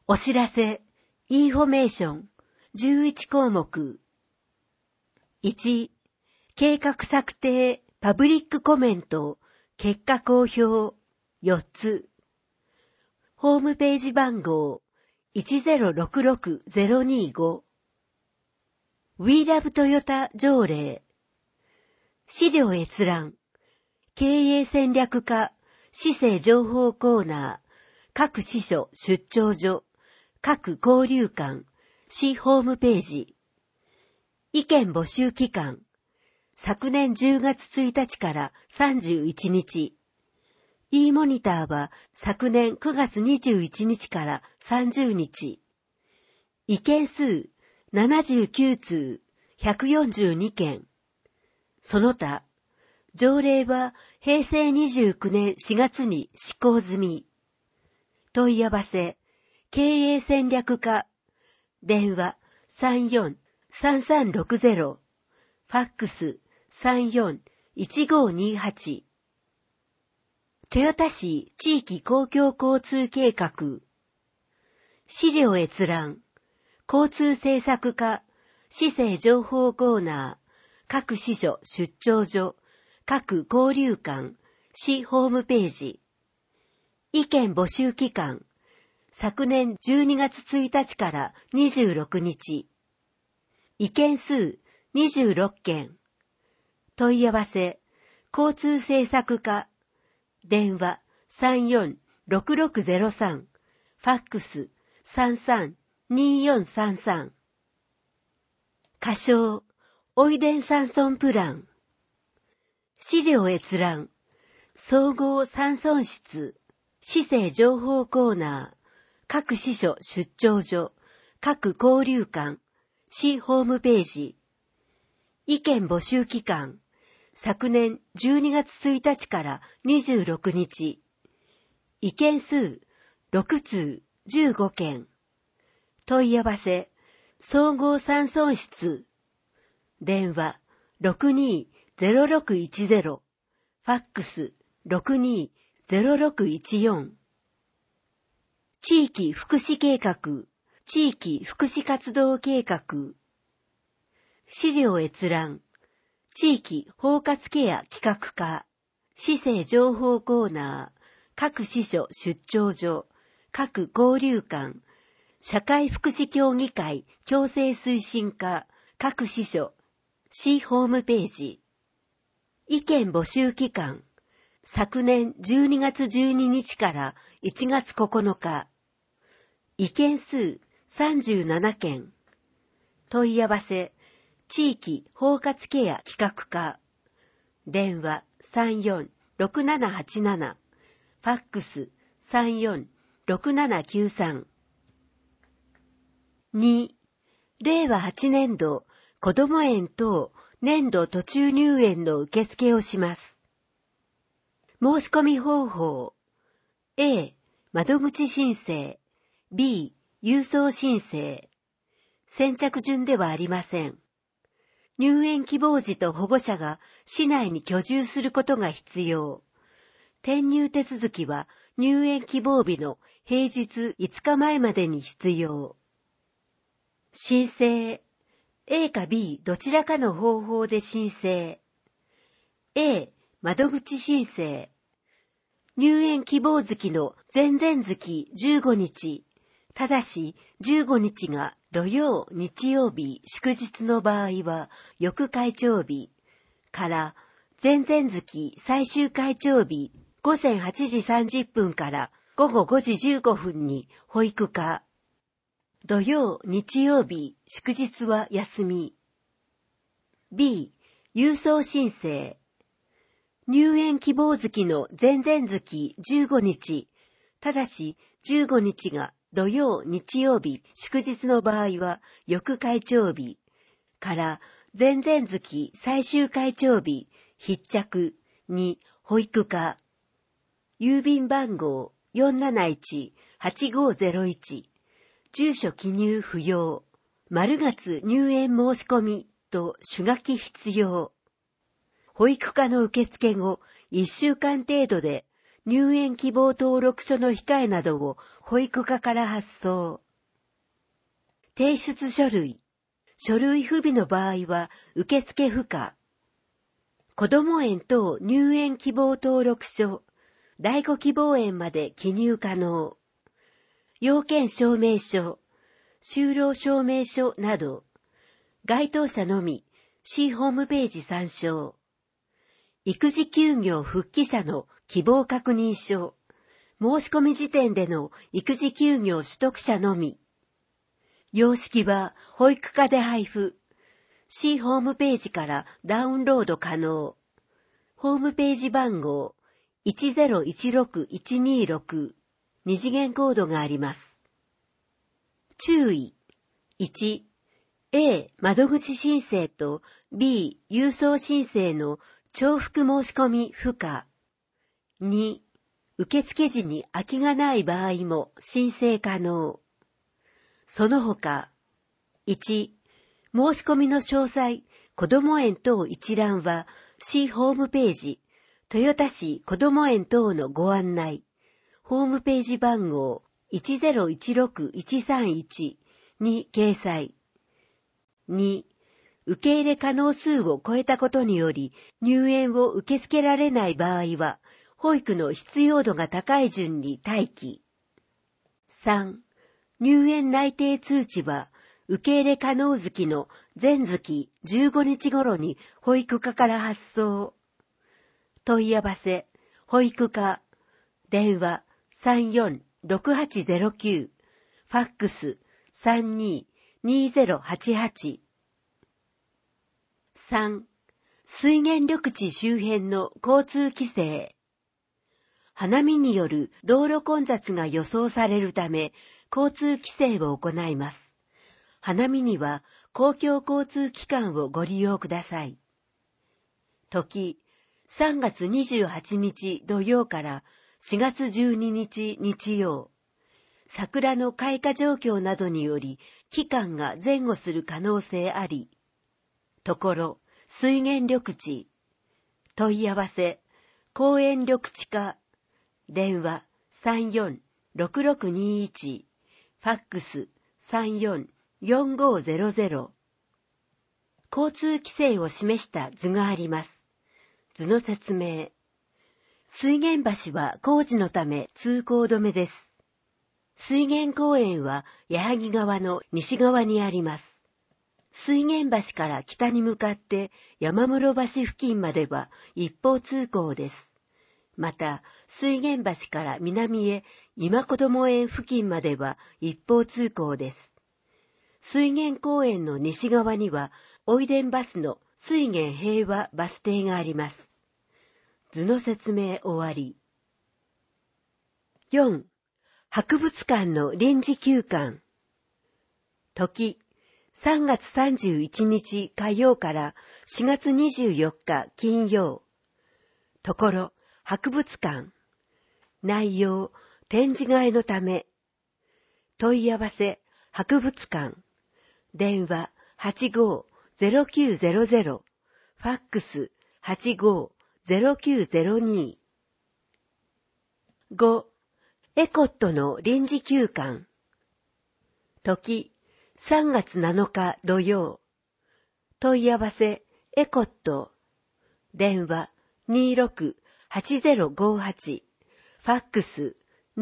お知らせ、インフォメーション、11項目。1、計画策定、パブリックコメント、結果公表、4つ。ホームページ番号、1066025。We Love Toyota 条例。資料閲覧。経営戦略課、市政情報コーナー、各支所出張所、各交流館、市ホームページ。意見募集期間。昨年10月1日から31日。e モニターは昨年9月21日から30日。意見数79通、142件。その他、条例は平成29年4月に施行済み。問い合わせ、経営戦略課、電話34-3360、ファックス34-1528。豊田市地域公共交通計画。資料閲覧。交通政策課、市政情報コーナー、各支所出張所、各交流館、市ホームページ。意見募集期間。昨年12月1日から26日。意見数26件。問い合わせ、交通政策課。電話34-6603、ファックス33-2433。仮称、おいでん山村プラン。資料閲覧。総合山村室、市政情報コーナー、各支所出張所、各交流館、市ホームページ。意見募集期間。昨年12月1日から26日。意見数6通15件。問い合わせ、総合山村室。電話620610、ファックス620614。地域福祉計画、地域福祉活動計画。資料閲覧。地域包括ケア企画課、市政情報コーナー、各支所出張所、各交流館、社会福祉協議会共生推進課、各支所、市ホームページ。意見募集期間。昨年12月12日から1月9日。意見数37件。問い合わせ、地域包括ケア企画課。電話34-6787、ファックス34-6793。2、令和8年度子ども園等年度途中入園の受付をします。申し込み方法。A、窓口申請。B、郵送申請。先着順ではありません。入園希望児と保護者が市内に居住することが必要。転入手続きは入園希望日の平日5日前までに必要。申請。A か B どちらかの方法で申請。A、窓口申請。入園希望月の前々月15日。ただし15日が土曜、日曜日、祝日の場合は翌会長日から前々月最終会長日午前8時30分から午後5時15分に保育課。土曜、日曜日、祝日は休み。B、郵送申請。入園希望月の前々月15日。ただし15日が土曜、日曜日、祝日の場合は翌会長日から前々月最終会長日必着に保育課。郵便番号471-8501。住所記入不要。丸月入園申し込みと手書き必要。保育課の受付後1週間程度で入園希望登録書の控えなどを保育課から発送。提出書類。書類不備の場合は受付不可。子ども園等入園希望登録書、第5希望園まで記入可能。要件証明書、就労証明書など、該当者のみ、市ホームページ参照。育児休業復帰者の希望確認書、申し込み時点での育児休業取得者のみ。様式は保育課で配布。市ホームページからダウンロード可能。ホームページ番号 1016126 二次元コードがあります。注意。1、A 窓口申請と B 郵送申請の重複申し込み不可。2、受付時に空きがない場合も申請可能。その他、1、申し込みの詳細、子ども園等一覧は、市ホームページ、豊田市子ども園等のご案内、ホームページ番号 1016131 に掲載。2、受け入れ可能数を超えたことにより、入園を受け付けられない場合は、保育の必要度が高い順に待機。3、入園内定通知は、受け入れ可能月の前月15日頃に保育課から発送。問い合わせ、保育課、電話346809、ファックス322088。3、水源緑地周辺の交通規制。花見による道路混雑が予想されるため、交通規制を行います。花見には公共交通機関をご利用ください。時、3月28日土曜から4月12日日曜。桜の開花状況などにより期間が前後する可能性あり。ところ、水源緑地。問い合わせ、公園緑地課。電話346621。ファックス344500。交通規制を示した図があります。図の説明。水源橋は工事のため通行止めです。水源公園は矢作川の西側にあります。水源橋から北に向かって山室橋付近までは一方通行です。また、水源橋から南へ今子ども園付近までは一方通行です。水源公園の西側には、おいでんバスの水源平和バス停があります。図の説明終わり。4、博物館の臨時休館。時、3月31日火曜から4月24日金曜。ところ、博物館。内容、展示替えのため。問い合わせ、博物館。電話85-0900。ファックス85-0902。5、エコットの臨時休館。時、3月7日土曜。問い合わせ、エコット。電話26-8058。ファックス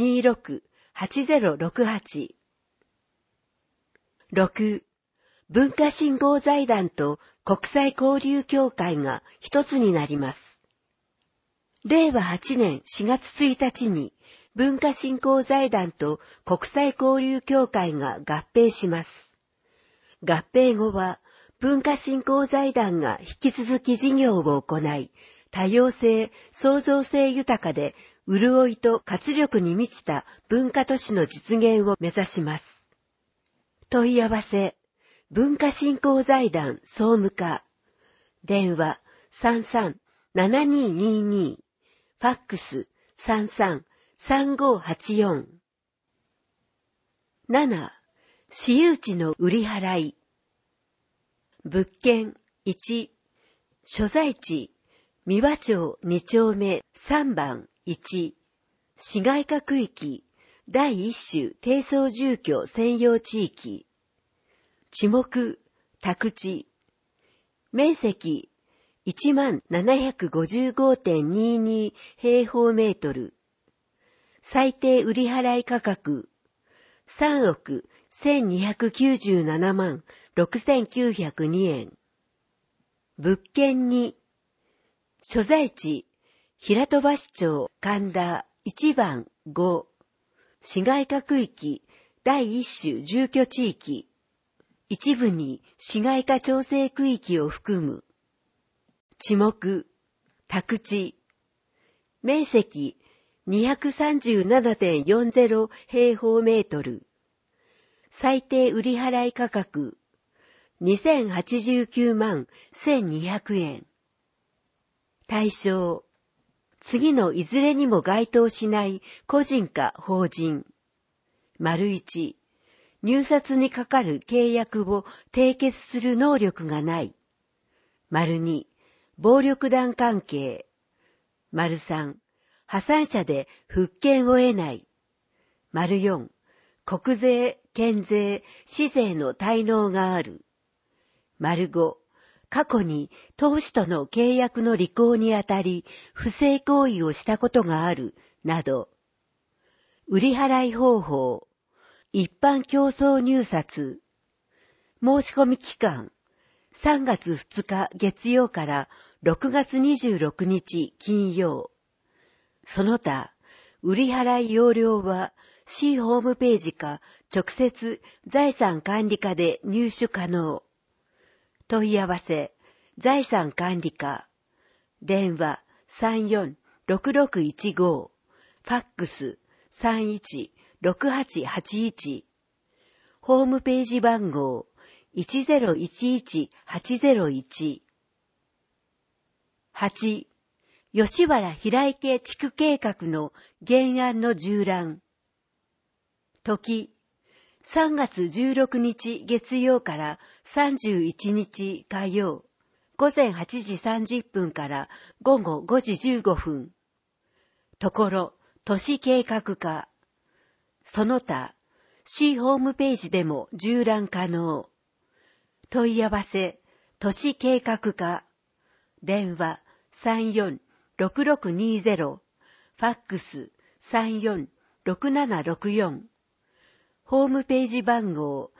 26-8068。6、文化振興財団と国際交流協会が一つになります。令和8年4月1日に文化振興財団と国際交流協会が合併します。合併後は文化振興財団が引き続き事業を行い、多様性、創造性豊かで潤いと活力に満ちた文化都市の実現を目指します。問い合わせ、文化振興財団総務課。電話33-7222。ファックス33-3584。7、私有地の売り払い。物件1、所在地、三輪町2丁目3番1。 市街化区域第一種低層住居専用地域。地目、宅地。面積 1755.22 平方メートル。最低売払価格3億1297万6902円。物件に、所在地、平戸橋町神田1番5、市街化区域第一種住居地域、一部に市街化調整区域を含む。地目、宅地、面積 237.40 平方メートル。最低売払価格2089万1200円。対象、次のいずれにも該当しない個人か法人。1、入札にかかる契約を締結する能力がない。2、暴力団関係。3、破産者で復権を得ない。4、国税、県税、市税の滞納がある。5、過去に投資との契約の履行にあたり不正行為をしたことがある、など。売払方法、一般競争入札。申し込み期間、3月2日月曜から6月26日金曜。その他、売払要領は市ホームページか直接財産管理課で入手可能。問い合わせ、財産管理課。電話34-6615。ファックス31-6881。ホームページ番号1011801。8、吉原平池地区計画の原案の縦覧。時、3月16日月曜から31日火曜、午前8時30分から午後5時15分。ところ、都市計画課。その他、市ホームページでも縦覧可能。問い合わせ、都市計画課。電話34-6620。ファックス34-6764。ホームページ番号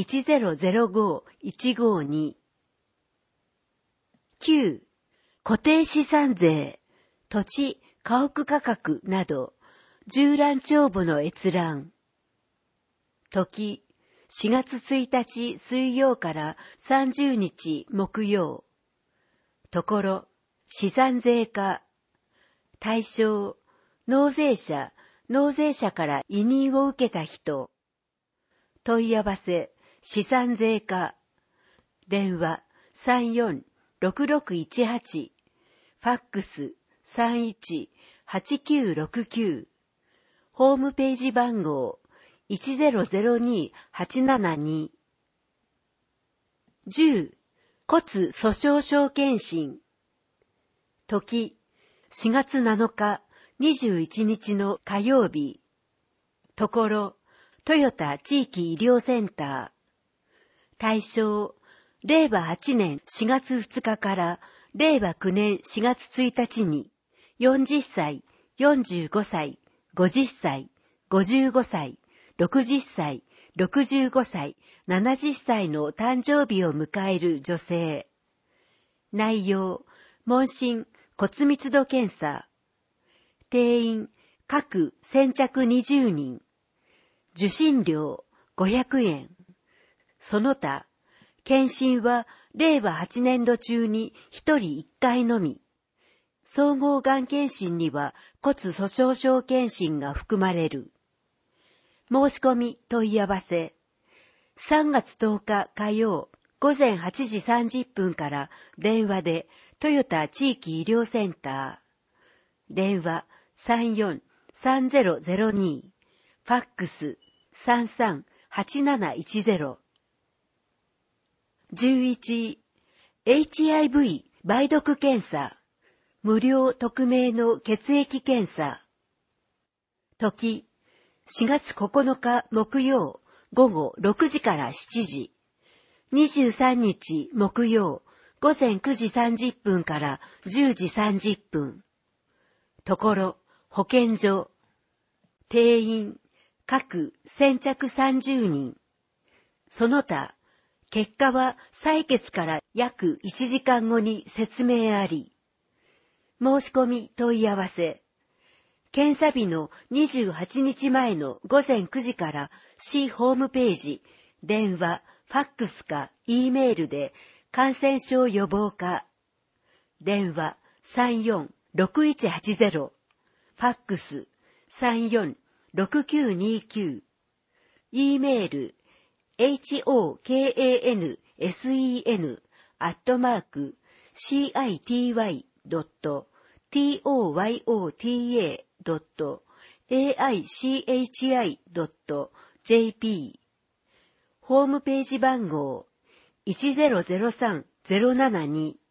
1005-152。9、固定資産税、土地、家屋価格など、縦覧帳簿の閲覧。時、4月1日水曜から30日木曜。ところ、資産税課。対象、納税者から委任を受けた人。問い合わせ、資産税課。電話34-6618。ファックス31-8969。ホームページ番号1002-872。10、骨粗鬆症検診。時、4月7日21日の火曜日。ところ、トヨタ地域医療センター。対象、令和8年4月2日から令和9年4月1日に40歳、45歳、50歳、55歳、60歳、65歳、70歳の誕生日を迎える女性。内容、問診、骨密度検査。定員、各先着20人。受診料、500円。その他、検診は令和8年度中に1人1回のみ。総合がん検診には骨粗鬆症検診が含まれる。申し込み問い合わせ。3月10日火曜午前8時30分から電話でトヨタ地域医療センター。電話34-3002。ファックス33-8710。11、HIV 梅毒検査。無料匿名の血液検査。 時、4月9日木曜午後6時から7時。23日木曜午前9時30分から10時30分。ところ、保健所。定員、各先着30人。その他、結果は採決から約1時間後に説明あり。申し込み問い合わせ。検査日の28日前の午前9時から市ホームページ、電話、ファックスか E メールで感染症予防課。電話34-6180。ファックス34-6929。E メールhokan@city.toyota.aichi.jp ホームページ番号 1003-072